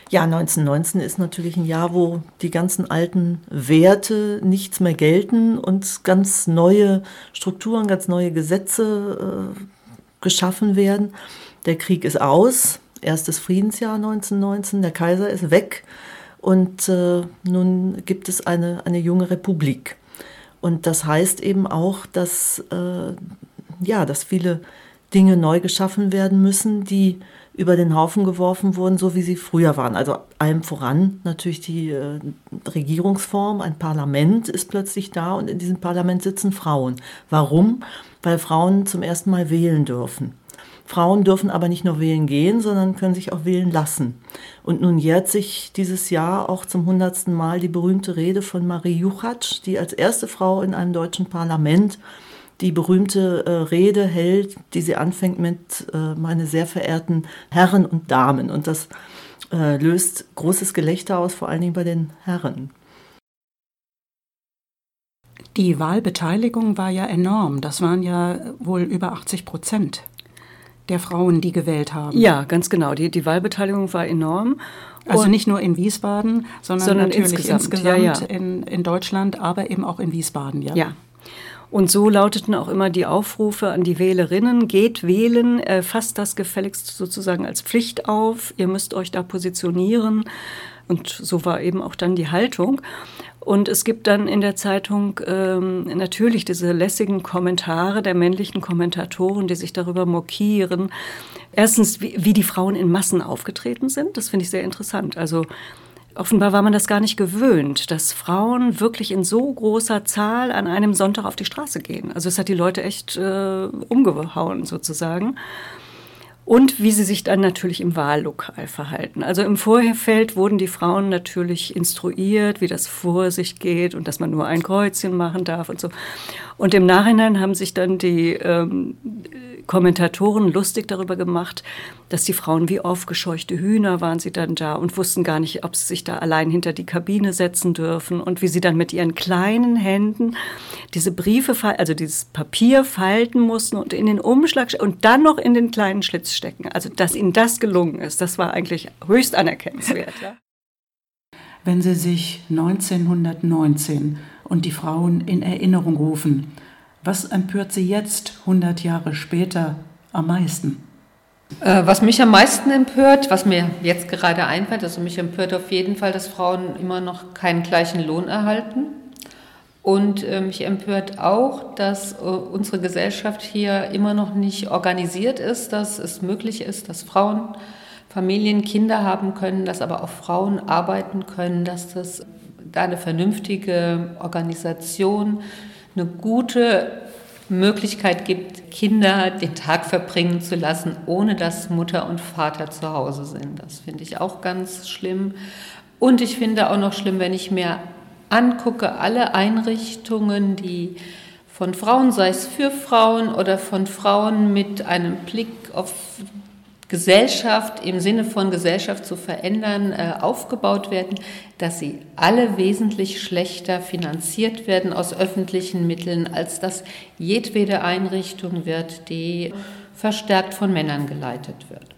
Ja, 1919 ist natürlich ein Jahr, wo die ganzen alten Werte nichts mehr gelten und ganz neue Strukturen, ganz neue Gesetze geschaffen werden. Der Krieg ist aus, erstes Friedensjahr 1919, der Kaiser ist weg und nun gibt es eine junge Republik. Und das heißt eben auch, dass viele Dinge neu geschaffen werden müssen, die über den Haufen geworfen wurden, so wie sie früher waren. Also allem voran natürlich die Regierungsform, ein Parlament ist plötzlich da und in diesem Parlament sitzen Frauen. Warum? Weil Frauen zum ersten Mal wählen dürfen. Frauen dürfen aber nicht nur wählen gehen, sondern können sich auch wählen lassen. Und nun jährt sich dieses Jahr auch zum 100. Mal die berühmte Rede von Marie Juchatsch, die als erste Frau in einem deutschen Parlament die berühmte Rede hält, die sie anfängt mit meine sehr verehrten Herren und Damen. Und das löst großes Gelächter aus, vor allen Dingen bei den Herren. Die Wahlbeteiligung war ja enorm. Das waren ja wohl über 80% der Frauen, die gewählt haben. Ja, ganz genau. Die Wahlbeteiligung war enorm. Also nicht nur in Wiesbaden, sondern natürlich insgesamt ja. In Deutschland, aber eben auch in Wiesbaden. Ja. Und so lauteten auch immer die Aufrufe an die Wählerinnen: Geht wählen, fasst das gefälligst sozusagen als Pflicht auf, ihr müsst euch da positionieren. Und so war eben auch dann die Haltung. Und es gibt dann in der Zeitung natürlich diese lässigen Kommentare der männlichen Kommentatoren, die sich darüber mokieren. Erstens, wie die Frauen in Massen aufgetreten sind, das finde ich sehr interessant. Also offenbar war man das gar nicht gewöhnt, dass Frauen wirklich in so großer Zahl an einem Sonntag auf die Straße gehen. Also es hat die Leute echt umgehauen sozusagen. Und wie sie sich dann natürlich im Wahllokal verhalten. Also im Vorfeld wurden die Frauen natürlich instruiert, wie das vor sich geht und dass man nur ein Kreuzchen machen darf und so. Und im Nachhinein haben sich dann die Kommentatoren lustig darüber gemacht, dass die Frauen wie aufgescheuchte Hühner waren sie dann da und wussten gar nicht, ob sie sich da allein hinter die Kabine setzen dürfen und wie sie dann mit ihren kleinen Händen diese Briefe, also dieses Papier falten mussten und in den Umschlag und dann noch in den kleinen Schlitz stecken. Also dass ihnen das gelungen ist, das war eigentlich höchst anerkennenswert. Ja? Wenn Sie sich 1919 und die Frauen in Erinnerung rufen, was empört Sie jetzt, 100 Jahre später, am meisten? Was mich am meisten empört, was mir jetzt gerade einfällt, also mich empört auf jeden Fall, dass Frauen immer noch keinen gleichen Lohn erhalten. Und mich empört auch, dass unsere Gesellschaft hier immer noch nicht organisiert ist, dass es möglich ist, dass Frauen Familien, Kinder haben können, dass aber auch Frauen arbeiten können, dass das da eine vernünftige Organisation, eine gute Möglichkeit gibt, Kinder den Tag verbringen zu lassen, ohne dass Mutter und Vater zu Hause sind. Das finde ich auch ganz schlimm. Und ich finde auch noch schlimm, wenn ich mir angucke, alle Einrichtungen, die von Frauen, sei es für Frauen oder von Frauen mit einem Blick auf Gesellschaft im Sinne von Gesellschaft zu verändern, aufgebaut werden, dass sie alle wesentlich schlechter finanziert werden aus öffentlichen Mitteln, als dass jedwede Einrichtung wird, die verstärkt von Männern geleitet wird.